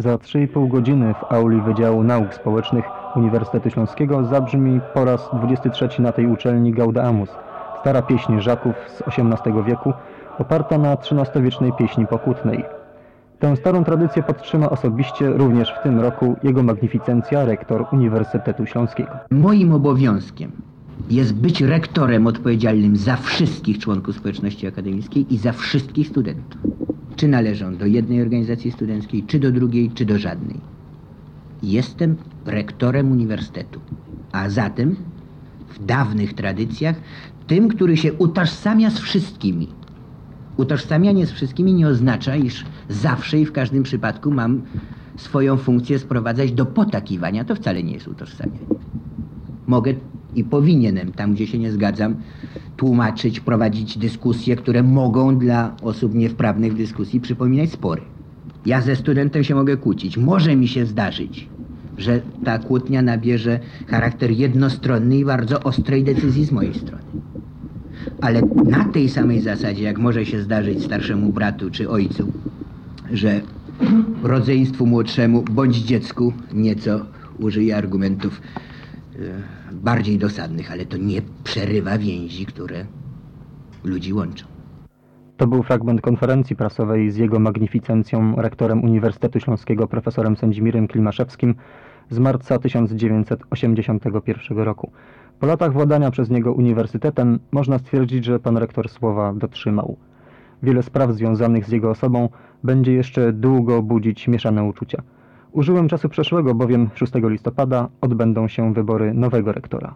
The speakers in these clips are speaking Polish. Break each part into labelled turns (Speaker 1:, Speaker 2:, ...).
Speaker 1: Za 3,5 godziny w auli Wydziału Nauk Społecznych Uniwersytetu Śląskiego zabrzmi po raz 23 na tej uczelni Gaudeamus, stara pieśń Żaków z XVIII wieku, oparta na XIII-wiecznej pieśni pokutnej. Tę starą tradycję podtrzyma osobiście również w tym roku jego magnificencja, rektor Uniwersytetu Śląskiego.
Speaker 2: Moim obowiązkiem jest być rektorem odpowiedzialnym za wszystkich członków społeczności akademickiej i za wszystkich studentów. Czy należą do jednej organizacji studenckiej, czy do drugiej, czy do żadnej. Jestem rektorem uniwersytetu, a zatem w dawnych tradycjach tym, który się utożsamia z wszystkimi. Utożsamianie z wszystkimi nie oznacza, iż zawsze i w każdym przypadku mam swoją funkcję sprowadzać do potakiwania. To wcale nie jest utożsamianie. Mogę i powinienem, tam gdzie się nie zgadzam, tłumaczyć, prowadzić dyskusje, które mogą dla osób niewprawnych w dyskusji przypominać spory. Ja ze studentem się mogę kłócić. Może mi się zdarzyć, że ta kłótnia nabierze charakter jednostronny i bardzo ostrej decyzji z mojej strony. Ale na tej samej zasadzie, jak może się zdarzyć starszemu bratu czy ojcu, że rodzeństwu młodszemu bądź dziecku nieco użyje argumentów bardziej dosadnych, ale to nie przerywa więzi, które ludzi łączą.
Speaker 1: To był fragment konferencji prasowej z jego magnificencją, rektorem Uniwersytetu Śląskiego profesorem Sędzimirem Klimaszewskim z marca 1981 roku. Po latach władania przez niego uniwersytetem można stwierdzić, że pan rektor słowa dotrzymał. Wiele spraw związanych z jego osobą będzie jeszcze długo budzić mieszane uczucia. Użyłem czasu przeszłego, bowiem 6 listopada odbędą się wybory nowego rektora.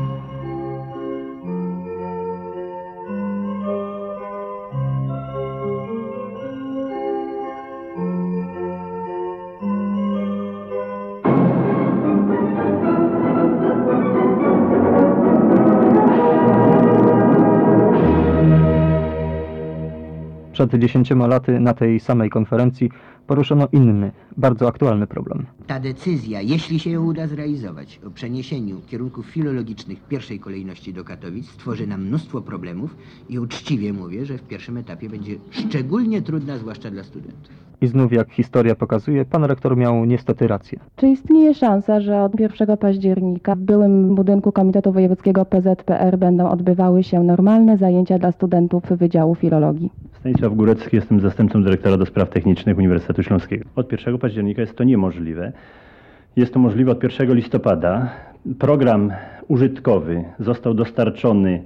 Speaker 1: Przed 10 laty na tej samej konferencji poruszono inny, bardzo aktualny problem.
Speaker 2: Ta decyzja, jeśli się ją uda zrealizować, o przeniesieniu kierunków filologicznych w pierwszej kolejności do Katowic, stworzy nam mnóstwo problemów i uczciwie mówię, że w pierwszym etapie będzie szczególnie trudna, zwłaszcza dla studentów.
Speaker 1: I znów, jak historia pokazuje, pan rektor miał niestety rację.
Speaker 3: Czy istnieje szansa, że od 1 października w byłym budynku Komitetu Wojewódzkiego PZPR będą odbywały się normalne zajęcia dla studentów Wydziału Filologii?
Speaker 4: Stanisław Górecki, jestem zastępcą dyrektora do spraw technicznych Uniwersytetu Śląskiego. Od 1 października jest to niemożliwe. Jest to możliwe od 1 listopada. Program użytkowy został dostarczony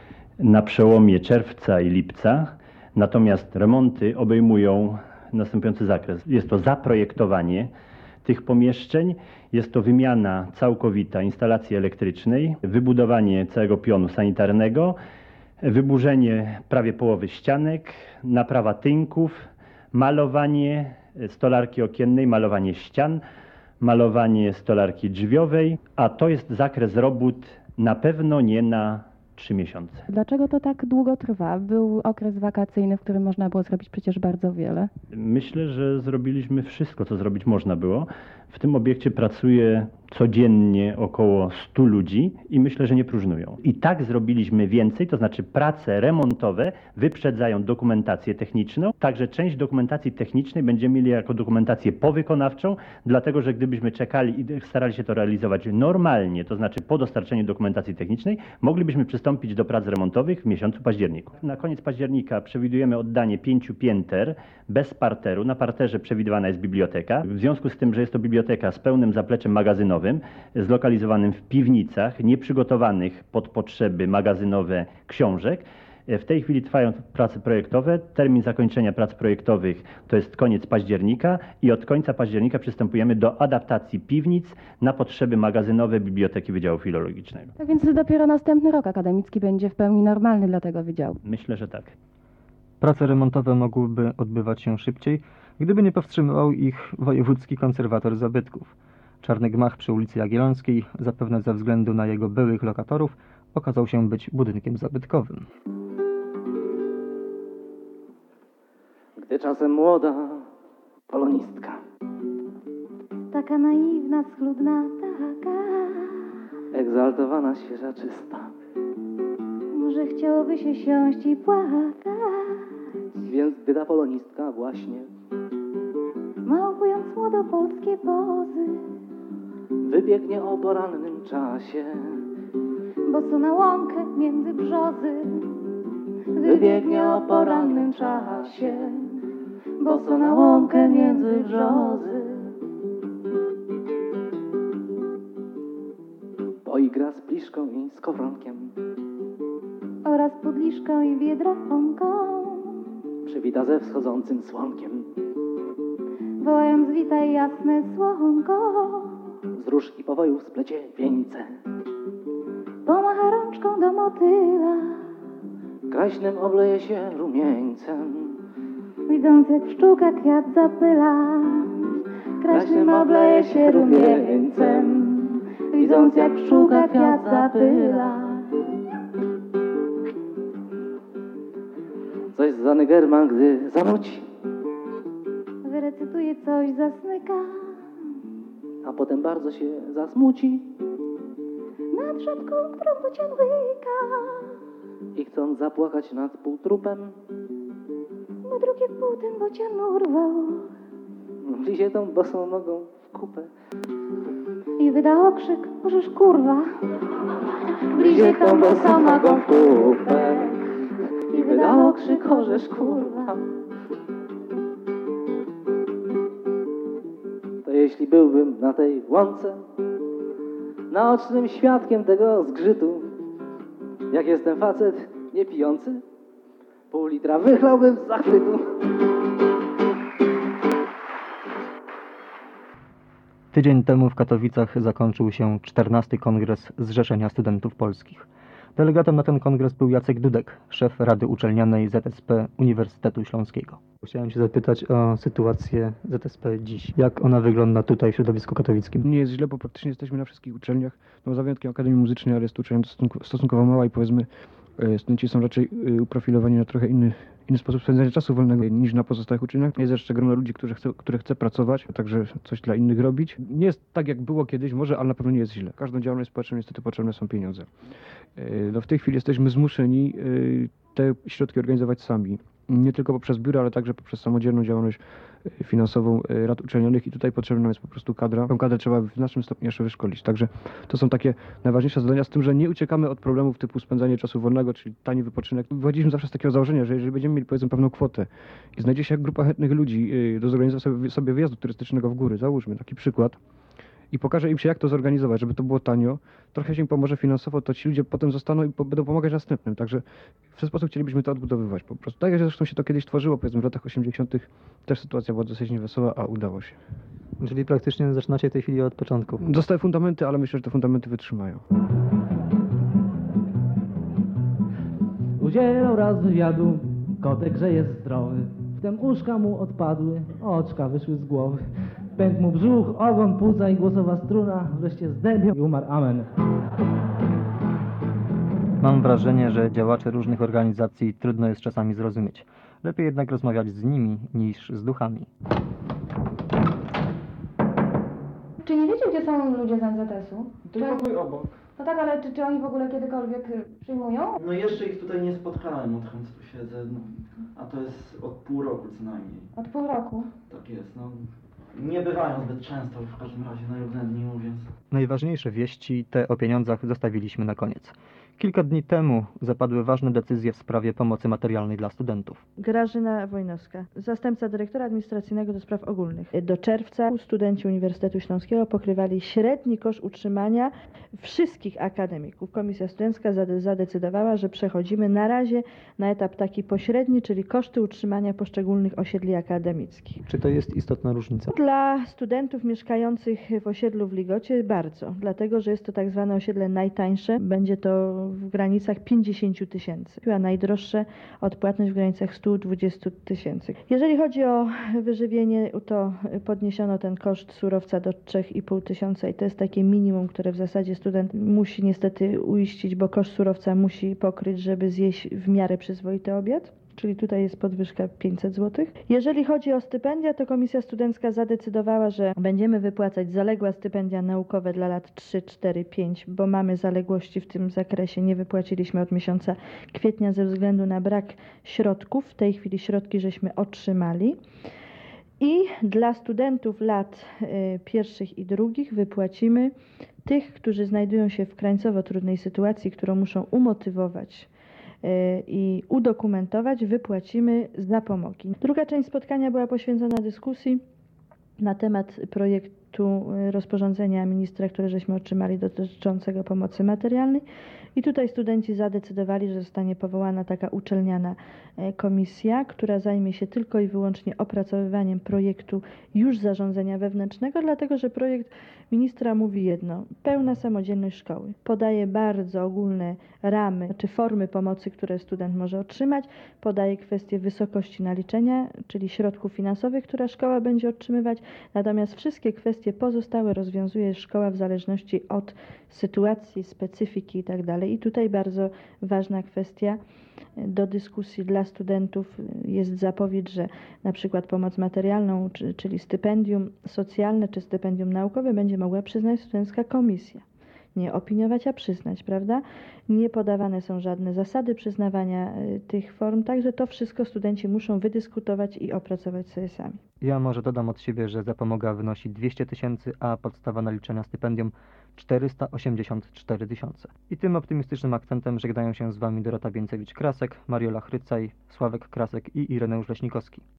Speaker 4: na przełomie czerwca i lipca, natomiast remonty obejmują następujący zakres. Jest to zaprojektowanie tych pomieszczeń, jest to wymiana całkowita instalacji elektrycznej, wybudowanie całego pionu sanitarnego, wyburzenie prawie połowy ścianek, naprawa tynków, malowanie stolarki okiennej, malowanie ścian, malowanie stolarki drzwiowej, a to jest zakres robót na pewno nie na 3 miesiące.
Speaker 3: Dlaczego to tak długo trwa? Był okres wakacyjny, w którym można było zrobić przecież bardzo wiele.
Speaker 4: Myślę, że zrobiliśmy wszystko, co zrobić można było. W tym obiekcie pracuje codziennie około 100 ludzi i myślę, że nie próżnują. I tak zrobiliśmy więcej, to znaczy prace remontowe wyprzedzają dokumentację techniczną, także część dokumentacji technicznej będziemy mieli jako dokumentację powykonawczą, dlatego że gdybyśmy czekali i starali się to realizować normalnie, to znaczy po dostarczeniu dokumentacji technicznej, moglibyśmy przystąpić do prac remontowych w miesiącu październiku. Na koniec października przewidujemy oddanie 5 pięter bez parteru. Na parterze przewidywana jest biblioteka. W związku z tym, że jest to biblioteka z pełnym zapleczem magazynowym, zlokalizowanym w piwnicach, nieprzygotowanych pod potrzeby magazynowe książek. W tej chwili trwają prace projektowe. Termin zakończenia prac projektowych to jest koniec października i od końca października przystępujemy do adaptacji piwnic na potrzeby magazynowe Biblioteki Wydziału Filologicznego.
Speaker 3: Tak więc dopiero następny rok akademicki będzie w pełni normalny dla tego wydziału.
Speaker 4: Myślę, że tak.
Speaker 1: Prace remontowe mogłyby odbywać się szybciej, gdyby nie powstrzymywał ich wojewódzki konserwator zabytków. Czarny gmach przy ulicy Jagiellońskiej, zapewne ze względu na jego byłych lokatorów, okazał się być budynkiem zabytkowym.
Speaker 5: Gdy czasem młoda polonistka,
Speaker 6: taka naiwna, schludna, taka,
Speaker 5: egzaltowana, świeża, czysta,
Speaker 6: może chciałoby się siąść i płakać,
Speaker 5: więc gdy ta polonistka właśnie
Speaker 6: małując młodopolskie pozy,
Speaker 5: wybiegnie o porannym czasie,
Speaker 6: bo co na łąkę między brzozy.
Speaker 5: wybiegnie o porannym czasie, bo co na łąkę między brzozy. Poigra z pliszką i z kowronkiem,
Speaker 6: Oraz pudliszką i biedronką,
Speaker 5: przywita ze wschodzącym słonkiem.
Speaker 6: wołając witaj jasne słonko.
Speaker 5: Z róż i powojów splecie wieńce,
Speaker 6: Pomacha rączką do motyla,
Speaker 5: kraśnym obleje się rumieńcem.
Speaker 6: widząc jak pszczółka kwiat zapyla. Kraśnym obleje się rumieńcem, widząc jak pszczółka kwiat zapyla.
Speaker 5: Coś za Negerman, gdy zanuci,
Speaker 6: Wyrecytuje coś, zasnyka,
Speaker 5: a potem bardzo się zasmuci
Speaker 6: nad rzadką, którą bocian łyka.
Speaker 5: i chcąc zapłakać nad półtrupem,
Speaker 6: Bo drugie pół ten bocian urwał
Speaker 5: wlizie tą bosą nogą w kupę.
Speaker 6: i wyda okrzyk, możesz kurwa.
Speaker 5: Wlizie tą bosą nogą w kupę i wyda okrzyk, orzesz kurwa. To jeśli byłbym na tej łące naocznym świadkiem tego zgrzytu, jak jestem facet niepijący, pół litra wychlałbym z zachwytu.
Speaker 1: Tydzień temu w Katowicach zakończył się 14. Kongres Zrzeszenia Studentów Polskich. Delegatem na ten kongres był Jacek Dudek, szef Rady Uczelnianej ZSP Uniwersytetu Śląskiego. Chciałem się zapytać o sytuację ZSP dziś. Jak ona wygląda tutaj w środowisku katowickim?
Speaker 7: Nie jest źle, bo praktycznie jesteśmy na wszystkich uczelniach. No, za wyjątkiem Akademii Muzycznej, ale jest to uczelnia stosunkowo mała i powiedzmy studenci są raczej uprofilowani na trochę inny sposób spędzania czasu wolnego niż na pozostałych uczelniach. Jest jeszcze grono ludzi, które chce pracować, a także coś dla innych robić. Nie jest tak, jak było kiedyś może, ale na pewno nie jest źle. Każdą działalność społeczną niestety potrzebne są pieniądze. No, w tej chwili jesteśmy zmuszeni te środki organizować sami. Nie tylko poprzez biura, ale także poprzez samodzielną działalność finansową rad uczelnianych i tutaj potrzebna nam jest po prostu kadra. Tą kadrę trzeba w znacznym stopniu jeszcze wyszkolić. Także to są takie najważniejsze zadania, z tym, że nie uciekamy od problemów typu spędzanie czasu wolnego, czyli tani wypoczynek. Wychodziliśmy zawsze z takiego założenia, że jeżeli będziemy mieli powiedzmy pewną kwotę i znajdzie się grupa chętnych ludzi do zorganizowania sobie wyjazdu turystycznego w góry, załóżmy taki przykład, i pokaże im się, jak to zorganizować, żeby to było tanio, trochę się im pomoże finansowo, to ci ludzie potem zostaną i będą pomagać następnym. Także w ten sposób chcielibyśmy to odbudowywać po prostu. Tak jak zresztą się to kiedyś tworzyło, powiedzmy w latach 80. też sytuacja była dosyć niewesoła, a udało się.
Speaker 1: Czyli praktycznie zaczynacie w tej chwili od początku.
Speaker 7: Zostały fundamenty, ale myślę, że te fundamenty wytrzymają.
Speaker 5: Udzielał raz wywiadu, kotek, że jest zdrowy. Wtem uszka mu odpadły, oczka wyszły z głowy. Pękł mu brzuch, ogon, płuca i głosowa struna. Wreszcie zdębiał i umarł, amen.
Speaker 1: Mam wrażenie, że działaczy różnych organizacji trudno jest czasami zrozumieć. Lepiej jednak rozmawiać z nimi niż z duchami.
Speaker 3: Czy nie wiecie, gdzie są ludzie z NZS-u?
Speaker 8: To pokój obok.
Speaker 3: No tak, ale czy oni w ogóle kiedykolwiek przyjmują?
Speaker 8: No jeszcze ich tutaj nie spotkałem, odkąd tu siedzę, no, a to jest od pół roku co najmniej.
Speaker 3: Od pół roku.
Speaker 8: Tak jest, no. Nie bywają zbyt często, w każdym razie na równe dni mówiąc.
Speaker 1: Najważniejsze wieści, te o pieniądzach, zostawiliśmy na koniec. Kilka dni temu zapadły ważne decyzje w sprawie pomocy materialnej dla studentów.
Speaker 9: Grażyna Wojnowska, zastępca dyrektora administracyjnego do spraw ogólnych. Do czerwca studenci Uniwersytetu Śląskiego pokrywali średni koszt utrzymania wszystkich akademików. Komisja studencka zadecydowała, że przechodzimy na razie na etap taki pośredni, czyli koszty utrzymania poszczególnych osiedli akademickich.
Speaker 1: Czy to jest istotna różnica?
Speaker 9: Dla studentów mieszkających w osiedlu w Ligocie bardzo, dlatego że jest to tak zwane osiedle najtańsze, będzie to w granicach 50 000, a najdroższe odpłatność w granicach 120 000. Jeżeli chodzi o wyżywienie, to podniesiono ten koszt surowca do 3,5 tysiąca i to jest takie minimum, które w zasadzie student musi niestety uiścić, bo koszt surowca musi pokryć, żeby zjeść w miarę przyzwoity obiad. Czyli tutaj jest podwyżka 500 zł. Jeżeli chodzi o stypendia, to Komisja Studencka zadecydowała, że będziemy wypłacać zaległe stypendia naukowe dla lat 3, 4, 5, bo mamy zaległości w tym zakresie. Nie wypłaciliśmy od miesiąca kwietnia ze względu na brak środków. W tej chwili środki żeśmy otrzymali. I dla studentów lat pierwszych i drugich wypłacimy tych, którzy znajdują się w krańcowo trudnej sytuacji, którą muszą umotywować i udokumentować, wypłacimy zapomogi. Druga część spotkania była poświęcona dyskusji na temat projektu rozporządzenia ministra, które żeśmy otrzymali dotyczącego pomocy materialnej. I tutaj studenci zadecydowali, że zostanie powołana taka uczelniana komisja, która zajmie się tylko i wyłącznie opracowywaniem projektu już zarządzenia wewnętrznego, dlatego że projekt ministra mówi jedno: pełna samodzielność szkoły. Podaje bardzo ogólne ramy czy formy pomocy, które student może otrzymać, podaje kwestię wysokości naliczenia, czyli środków finansowych, które szkoła będzie otrzymywać, natomiast wszystkie kwestie pozostałe rozwiązuje szkoła w zależności od sytuacji, specyfiki itd. I tutaj bardzo ważna kwestia do dyskusji dla studentów jest zapowiedź, że na przykład pomoc materialną, czyli stypendium socjalne czy stypendium naukowe będzie mogła przyznać studencka komisja. Nie opiniować, a przyznać, prawda? Nie podawane są żadne zasady przyznawania tych form, także to wszystko studenci muszą wydyskutować i opracować sobie sami.
Speaker 1: Ja może dodam od siebie, że zapomoga wynosi 200 000, a podstawa naliczenia stypendium 484 000. I tym optymistycznym akcentem żegnają się z Wami Dorota Więcewicz-Krasek, Mariola Chrycaj, Sławek Krasek i Ireneusz Leśnikowski.